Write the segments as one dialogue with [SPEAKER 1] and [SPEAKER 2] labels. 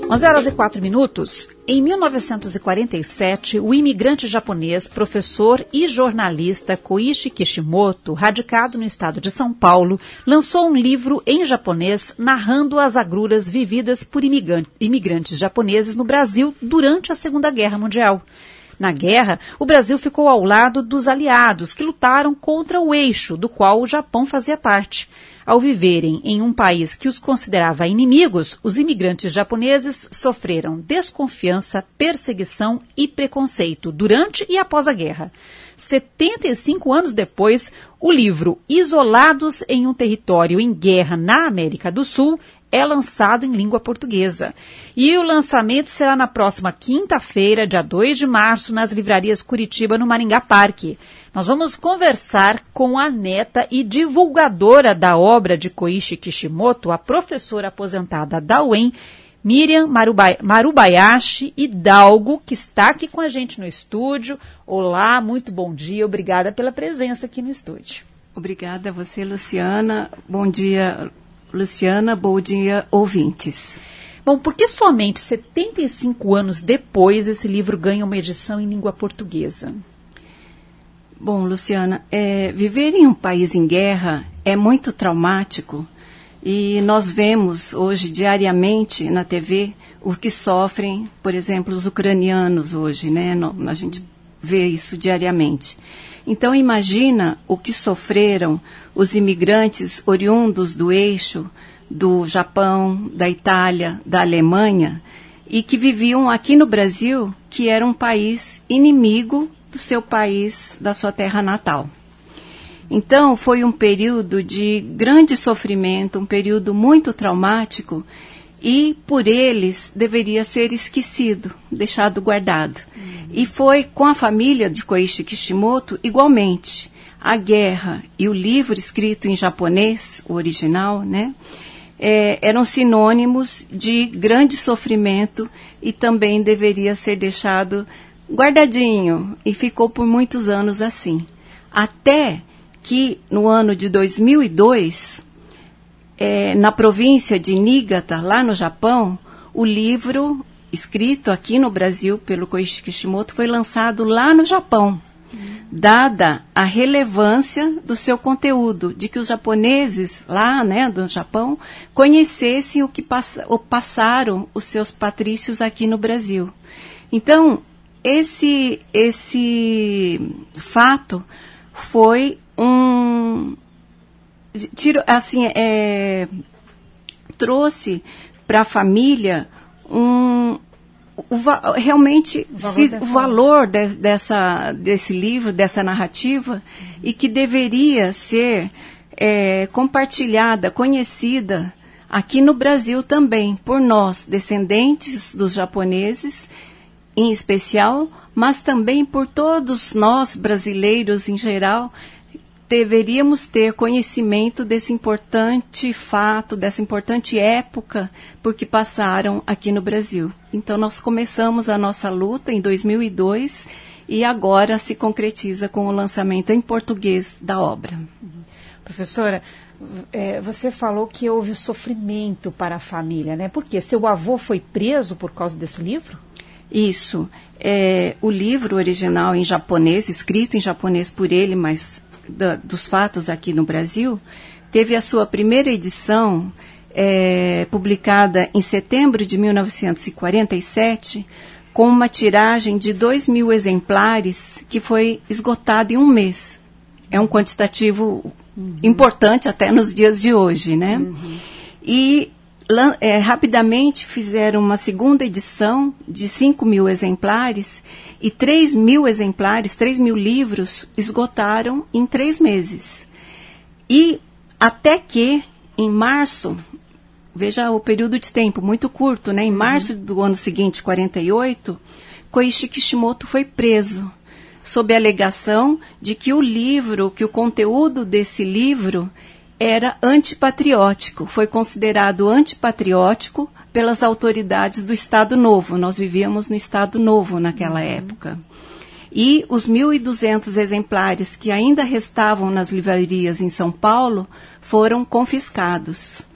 [SPEAKER 1] 11h04. Em 1947, o imigrante japonês, professor e jornalista Koichi Kishimoto, radicado no estado de São Paulo, lançou um livro em japonês narrando as agruras vividas por imigrantes japoneses no Brasil durante a Segunda Guerra Mundial. Na guerra, o Brasil ficou ao lado dos aliados que lutaram contra o eixo, do qual o Japão fazia parte. Ao viverem em um país que os considerava inimigos, os imigrantes japoneses sofreram desconfiança, perseguição e preconceito durante e após a guerra. 75 anos depois, o livro Isolados em um Território em Guerra na América do Sul é lançado em língua portuguesa. E o lançamento será na próxima quinta-feira, dia 2 de março, nas livrarias Curitiba, no Maringá Parque. Nós vamos conversar com a neta e divulgadora da obra de Koichi Kishimoto, a professora aposentada da UEM, Miriam Marubayashi Hidalgo, que está aqui com a gente no estúdio. Olá, muito bom dia, obrigada pela presença aqui no estúdio.
[SPEAKER 2] Obrigada a você, Luciana. Bom dia, Luciana, bom dia, ouvintes.
[SPEAKER 1] Bom, por que somente 75 anos depois esse livro ganha uma edição em língua portuguesa?
[SPEAKER 2] Bom, Luciana, viver em um país em guerra é muito traumático e nós vemos hoje diariamente na TV o que sofrem, por exemplo, os ucranianos hoje, né? A gente vê isso diariamente. Então, imagina o que sofreram os imigrantes oriundos do eixo, do Japão, da Itália, da Alemanha, e que viviam aqui no Brasil, que era um país inimigo do seu país, da sua terra natal. Então, foi um período de grande sofrimento, um período muito traumático, e por eles deveria ser esquecido, deixado guardado. E foi com a família de Koichi Kishimoto igualmente. A guerra e o livro escrito em japonês, o original, né, eram sinônimos de grande sofrimento e também deveria ser deixado guardadinho. E ficou por muitos anos assim. Até que no ano de 2002, na província de Niigata, lá no Japão, o livro escrito aqui no Brasil pelo Koichi Kishimoto foi lançado lá no Japão, dada a relevância do seu conteúdo, de que os japoneses lá, né, do Japão, conhecessem o que passaram os seus patrícios aqui no Brasil. Então, esse fato foi trouxe para a família realmente o valor desse livro, dessa narrativa, e que deveria ser compartilhada, conhecida aqui no Brasil também, por nós, descendentes dos japoneses, em especial, mas também por todos nós, brasileiros em geral. Deveríamos ter conhecimento desse importante fato, dessa importante época, porque passaram aqui no Brasil. Então, nós começamos a nossa luta em 2002 e agora se concretiza com o lançamento em português da obra.
[SPEAKER 1] Professora, você falou que houve sofrimento para a família, né? Por quê? Seu avô foi preso por causa desse livro?
[SPEAKER 2] Isso. O livro original em japonês, escrito em japonês por ele, mas dos fatos aqui no Brasil, teve a sua primeira edição publicada em setembro de 1947, com uma tiragem de 2.000 exemplares, que foi esgotada em um mês. É um quantitativo importante até nos dias de hoje, né? E rapidamente fizeram uma segunda edição de 5.000 exemplares e 3.000 exemplares, 3.000 livros esgotaram em 3 meses. E até que, em março, veja o período de tempo, muito curto, né? Em março do ano seguinte, 48, Koichi Kishimoto foi preso, sob a alegação de que que o conteúdo desse livro era antipatriótico, foi considerado antipatriótico pelas autoridades do Estado Novo. Nós vivíamos no Estado Novo naquela época. E os 1.200 exemplares que ainda restavam nas livrarias em São Paulo foram confiscados.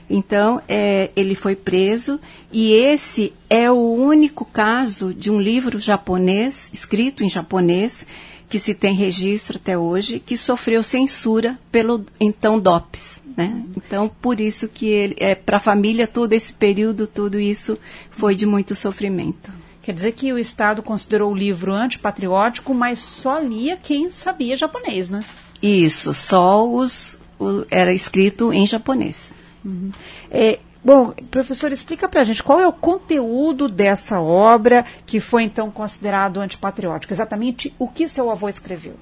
[SPEAKER 2] Então, ele foi preso, e esse é o único caso de um livro japonês, escrito em japonês, que se tem registro até hoje, que sofreu censura pelo então DOPS, né? Então, por isso que para a família, todo esse período, tudo isso foi de muito sofrimento.
[SPEAKER 1] Quer dizer que o Estado considerou o livro antipatriótico, mas só lia quem sabia japonês, né?
[SPEAKER 2] Isso, só era escrito em japonês.
[SPEAKER 1] Uhum. Bom, professor, explica pra gente qual é o conteúdo dessa obra que foi então considerado antipatriótico. Exatamente o que seu avô escreveu?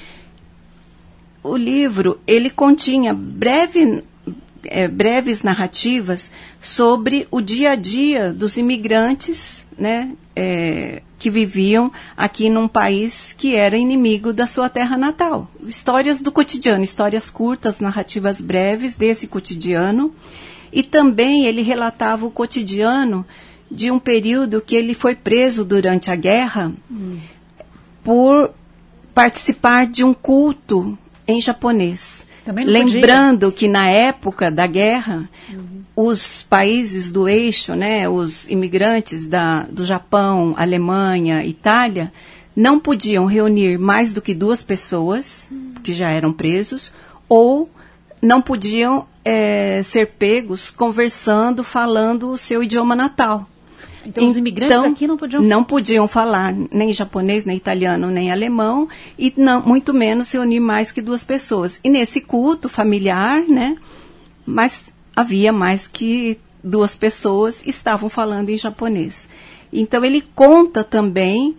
[SPEAKER 2] O livro, ele continha breves narrativas sobre o dia a dia dos imigrantes, né, que viviam aqui num país que era inimigo da sua terra natal. Histórias do cotidiano, histórias curtas, narrativas breves desse cotidiano. E também ele relatava o cotidiano de um período que ele foi preso durante a guerra por participar de um culto em japonês. Lembrando que na época da guerra, os países do eixo, né, os imigrantes do Japão, Alemanha, Itália, não podiam reunir mais do que 2 pessoas, que já eram presos, ou não podiam ser pegos conversando, falando o seu idioma natal.
[SPEAKER 1] Então, os imigrantes aqui
[SPEAKER 2] não podiam falar nem japonês, nem italiano, nem alemão, e muito menos se unir mais que 2 pessoas. E nesse culto familiar, né, mas havia mais que 2 pessoas estavam falando em japonês. Então, ele conta também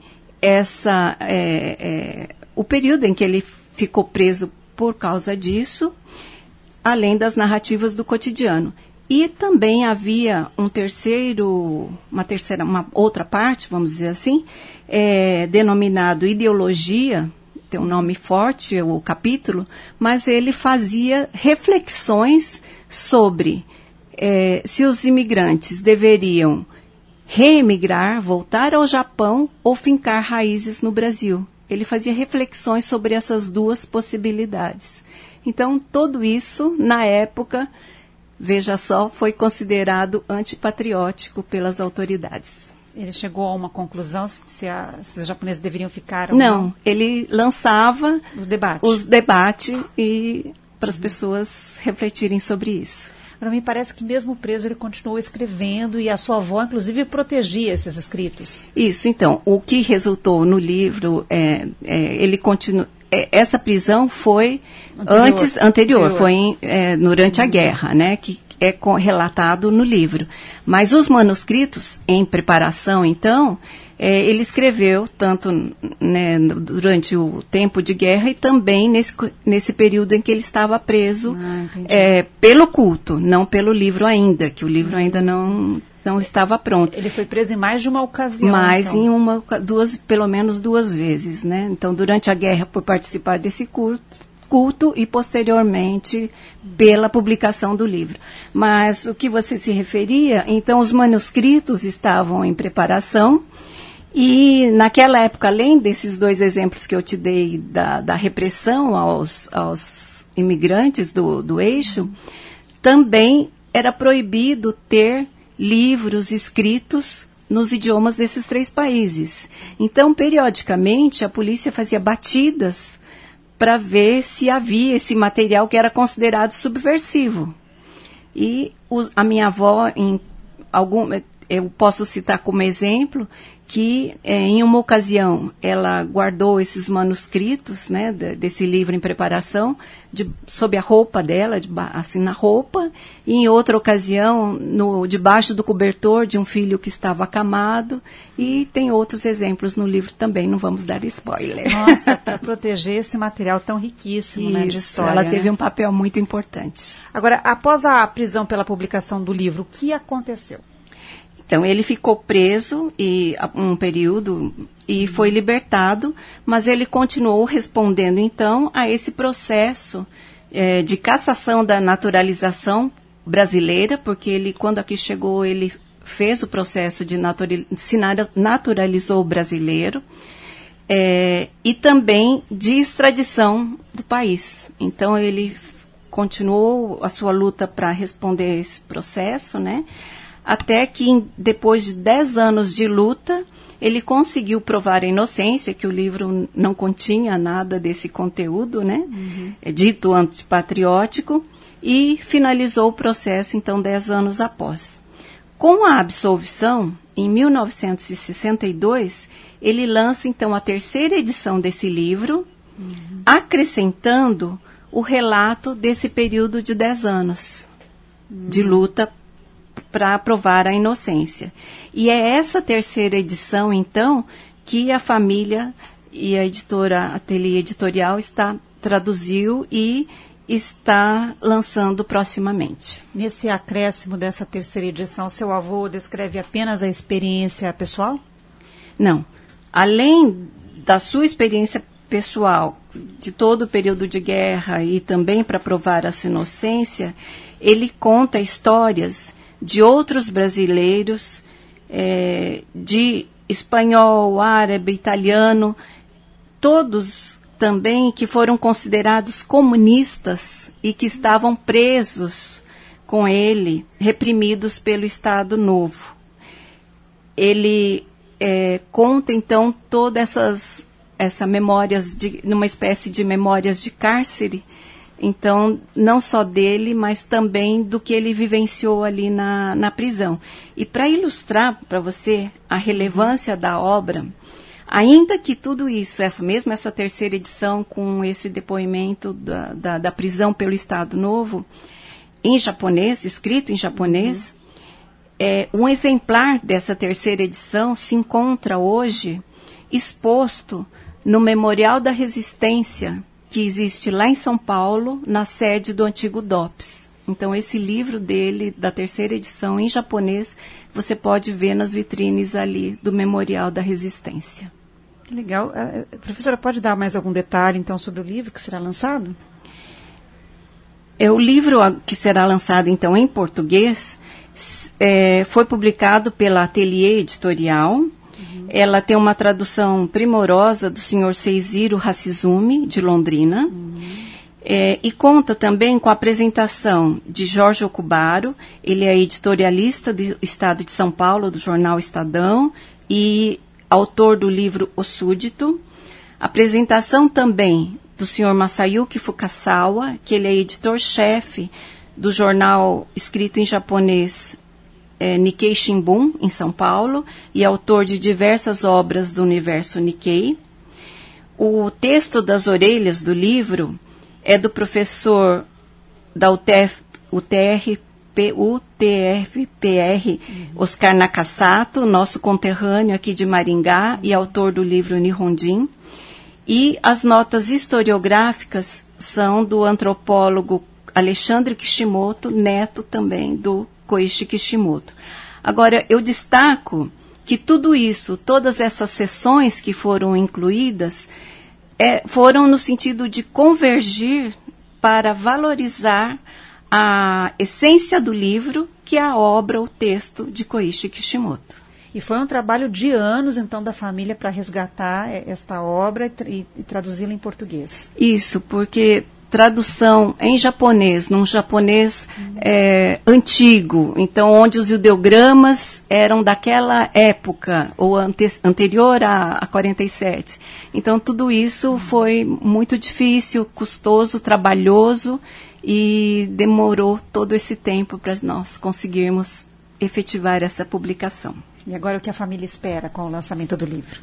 [SPEAKER 2] o período em que ele ficou preso por causa disso, além das narrativas do cotidiano. E também havia uma outra parte, vamos dizer assim, denominado Ideologia, tem um nome forte, o capítulo, mas ele fazia reflexões sobre se os imigrantes deveriam reemigrar, voltar ao Japão ou fincar raízes no Brasil. Ele fazia reflexões sobre essas 2 possibilidades. Então, tudo isso, na época, veja só, foi considerado antipatriótico pelas autoridades.
[SPEAKER 1] Ele chegou a uma conclusão se os japoneses deveriam ficar ou não?
[SPEAKER 2] Não, ele lançava os debates para as pessoas refletirem sobre isso.
[SPEAKER 1] Para mim parece que mesmo preso ele continuou escrevendo e a sua avó, inclusive, protegia esses escritos.
[SPEAKER 2] Isso, então, o que resultou no livro, ele continua... Essa prisão foi anterior, foi durante a guerra, né, que é relatado no livro. Mas os manuscritos, em preparação, então, ele escreveu tanto, né, durante o tempo de guerra e também nesse período em que ele estava preso pelo culto, não pelo livro ainda, que o livro ainda não estava pronto.
[SPEAKER 1] Ele foi preso em mais de uma ocasião.
[SPEAKER 2] Pelo menos 2 vezes, né? Então, durante a guerra, por participar desse culto e, posteriormente, pela publicação do livro. Mas o que você se referia, então, os manuscritos estavam em preparação e, naquela época, além desses 2 exemplos que eu te dei da repressão aos imigrantes do eixo, também era proibido ter livros escritos nos idiomas desses 3 países. Então, periodicamente, a polícia fazia batidas para ver se havia esse material que era considerado subversivo. E a minha avó, eu posso citar como exemplo, que em uma ocasião ela guardou esses manuscritos, né, desse livro em preparação, sob a roupa dela, assim na roupa, e em outra ocasião debaixo do cobertor de um filho que estava acamado, e tem outros exemplos no livro também, não vamos dar spoiler.
[SPEAKER 1] Nossa, para proteger esse material tão riquíssimo,
[SPEAKER 2] isso,
[SPEAKER 1] né, de história.
[SPEAKER 2] Ela teve um papel muito importante.
[SPEAKER 1] Agora, após a prisão pela publicação do livro, o que aconteceu?
[SPEAKER 2] Então, ele ficou preso um período e foi libertado, mas ele continuou respondendo, então, a esse processo de cassação da naturalização brasileira, porque ele, quando aqui chegou, ele fez o processo de se naturalizou brasileiro, e também de extradição do país. Então, ele continuou a sua luta para responder esse processo, né? Até que, depois de 10 anos de luta, ele conseguiu provar a inocência, que o livro não continha nada desse conteúdo, né? É dito antipatriótico, e finalizou o processo, então, 10 anos após. Com a absolvição, em 1962, ele lança, então, a terceira edição desse livro, acrescentando o relato desse período de 10 anos de luta para provar a inocência. E é essa terceira edição, então, que a família e a editora Ateliê Editorial traduziu e está lançando proximamente.
[SPEAKER 1] Nesse acréscimo dessa terceira edição, seu avô descreve apenas a experiência pessoal?
[SPEAKER 2] Não. Além da sua experiência pessoal, de todo o período de guerra e também para provar a sua inocência, ele conta histórias de outros brasileiros, de espanhol, árabe, italiano, todos também que foram considerados comunistas e que estavam presos com ele, reprimidos pelo Estado Novo. Ele conta, então, todas essas memórias, numa espécie de memórias de cárcere, então, não só dele, mas também do que ele vivenciou ali na prisão. E para ilustrar para você a relevância da obra, ainda que tudo isso, essa terceira edição com esse depoimento da prisão pelo Estado Novo, em japonês, escrito em japonês, um exemplar dessa terceira edição se encontra hoje exposto no Memorial da Resistência, que existe lá em São Paulo, na sede do antigo DOPS. Então, esse livro dele, da terceira edição, em japonês, você pode ver nas vitrines ali do Memorial da Resistência.
[SPEAKER 1] Que legal. Professora, pode dar mais algum detalhe, então, sobre o livro que será lançado?
[SPEAKER 2] O livro que será lançado, então, em português, foi publicado pela Ateliê Editorial. Ela tem uma tradução primorosa do senhor Seiziro Hashizumi, de Londrina, e conta também com a apresentação de Jorge Okubaro. Ele é editorialista do Estado de São Paulo, do jornal Estadão, e autor do livro O Súdito. Apresentação também do senhor Masayuki Fukasawa, que ele é editor-chefe do jornal escrito em japonês Nikkei Shimbun, em São Paulo, e autor de diversas obras do universo Nikkei. O texto das orelhas do livro é do professor da UTFPR, Oscar Nakasato, nosso conterrâneo aqui de Maringá e autor do livro Nihonjin. E as notas historiográficas são do antropólogo Alexandre Kishimoto, neto também do Koichi Kishimoto. Agora, eu destaco que tudo isso, todas essas sessões que foram incluídas, foram no sentido de convergir para valorizar a essência do livro, que é a obra, o texto de Koichi Kishimoto.
[SPEAKER 1] E foi um trabalho de anos, então, da família para resgatar esta obra e traduzi-la em português.
[SPEAKER 2] Isso, porque tradução em japonês, num japonês antigo, então onde os ideogramas eram daquela época, ou anterior a 47. Então tudo isso foi muito difícil, custoso, trabalhoso, e demorou todo esse tempo para nós conseguirmos efetivar essa publicação.
[SPEAKER 1] E agora o que a família espera com o lançamento do livro?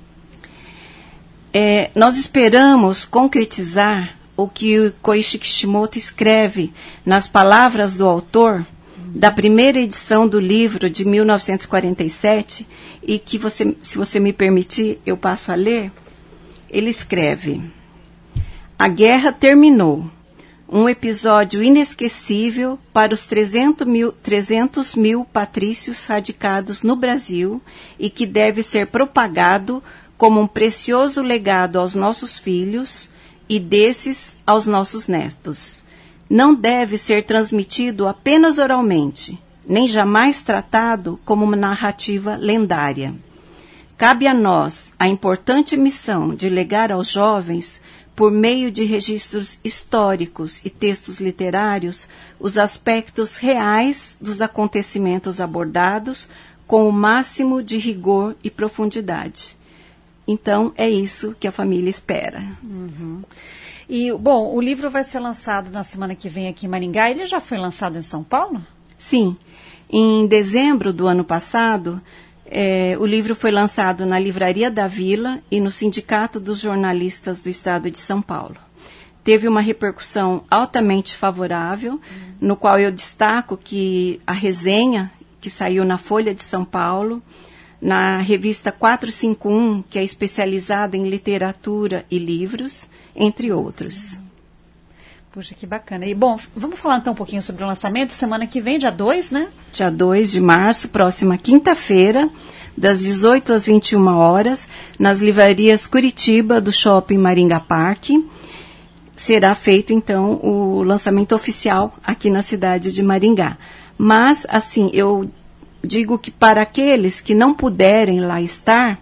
[SPEAKER 2] Nós esperamos concretizar o que o Koichi Kishimoto escreve nas palavras do autor da primeira edição do livro de 1947, e que, se você me permitir, eu passo a ler. Ele escreve: a guerra terminou. Um episódio inesquecível para os 300 mil patrícios radicados no Brasil e que deve ser propagado como um precioso legado aos nossos filhos e desses aos nossos netos. Não deve ser transmitido apenas oralmente, nem jamais tratado como uma narrativa lendária. Cabe a nós a importante missão de legar aos jovens, por meio de registros históricos e textos literários, os aspectos reais dos acontecimentos abordados com o máximo de rigor e profundidade. Então, é isso que a família espera.
[SPEAKER 1] Uhum. E, bom, o livro vai ser lançado na semana que vem aqui em Maringá. Ele já foi lançado em São Paulo?
[SPEAKER 2] Sim. Em dezembro do ano passado, o livro foi lançado na Livraria da Vila e no Sindicato dos Jornalistas do Estado de São Paulo. Teve uma repercussão altamente favorável, no qual eu destaco que a resenha que saiu na Folha de São Paulo, na revista 451, que é especializada em literatura e livros, entre outros.
[SPEAKER 1] Puxa, que bacana. E, bom, vamos falar então um pouquinho sobre o lançamento. Semana que vem, dia 2, né?
[SPEAKER 2] Dia 2 de março, próxima quinta-feira, das 18 às 21 horas, nas livrarias Curitiba do Shopping Maringá Parque. Será feito, então, o lançamento oficial aqui na cidade de Maringá. Mas, assim, eu digo que para aqueles que não puderem lá estar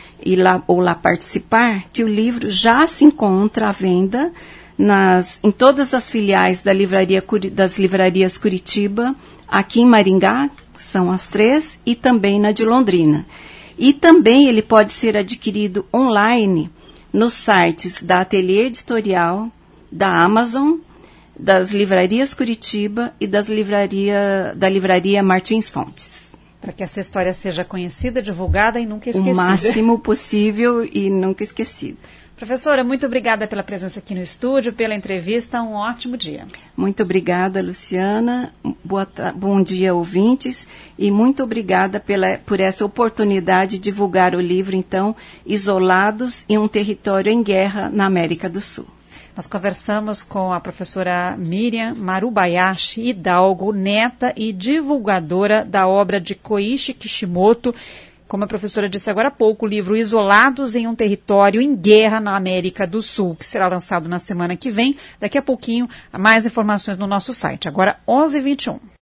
[SPEAKER 2] ou lá participar, que o livro já se encontra à venda em todas as filiais das livrarias Curitiba, aqui em Maringá, são as 3, e também na de Londrina. E também ele pode ser adquirido online nos sites da Ateliê Editorial, da Amazon, das livrarias Curitiba e da livraria Martins Fontes.
[SPEAKER 1] Para que essa história seja conhecida, divulgada e nunca esquecida.
[SPEAKER 2] O máximo possível e nunca esquecida.
[SPEAKER 1] Professora, muito obrigada pela presença aqui no estúdio, pela entrevista. Um ótimo dia.
[SPEAKER 2] Muito obrigada, Luciana. Bom dia, ouvintes. E muito obrigada por essa oportunidade de divulgar o livro, então, Isolados em um Território em Guerra na América do Sul.
[SPEAKER 1] Nós conversamos com a professora Miriam Marubayashi Hidalgo, neta e divulgadora da obra de Koichi Kishimoto. Como a professora disse agora há pouco, o livro Isolados em um Território em Guerra na América do Sul, que será lançado na semana que vem. Daqui a pouquinho, mais informações no nosso site. Agora, 11h21.